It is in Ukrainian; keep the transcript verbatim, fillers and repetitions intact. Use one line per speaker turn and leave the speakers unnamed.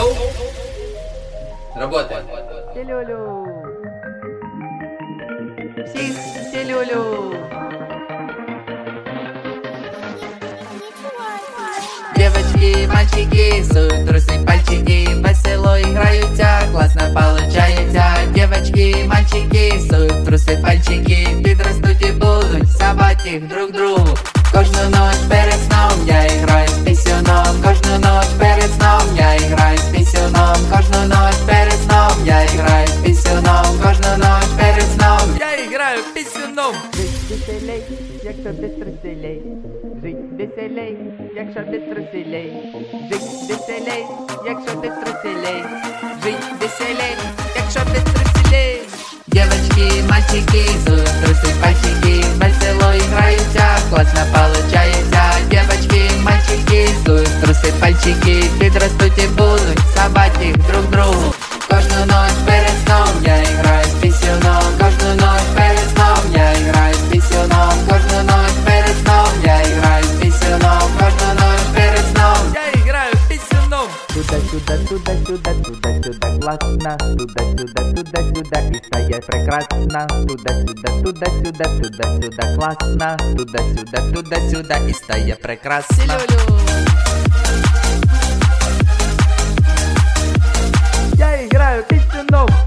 Готов? Работаем.
Селюлю. Всіх селюлю. Девочки, мальчики, суют трусы, пальчики, весело играются, классно получается. Девочки, мальчики, суют труси, пальчики, підростуть і будуть совать їх друг другу. Кожну ночь перед сном я играю з пісюном. Кожну ночь перед сном я играю з пісюном. Кожну ночь перед сном я играю з пісюном. Кожну ночь перед сном я играю пісюном. Жить веселей, якщо без труселей. Жить веселей, якщо без труселей. Жить веселей, якщо без труселей. Жить веселей, якщо без труселей. Девочки, мальчики, суют трусы, пальчики, весело играются, классно получается. Девочки, мальчики, суют трусы, пальчики, підростуть і будуть совать їх друг другу. Кожну ночь перед сном я играю з пісюном. Кожну ночь перед сном я играю з пісюном. Кожну ночь перед сном я играю з пісюном. Кожну ночь перед сном я играю пісюном. Туда-сюда, туда-сюда, туда-сюда, классно. Туда-сюда, туда-сюда, і стає прекрасно. Туда-сюда, туда-сюда, туда-сюда, классно. Туда-сюда, туда-сюда, і стає прекрасно. Я играю пісюном.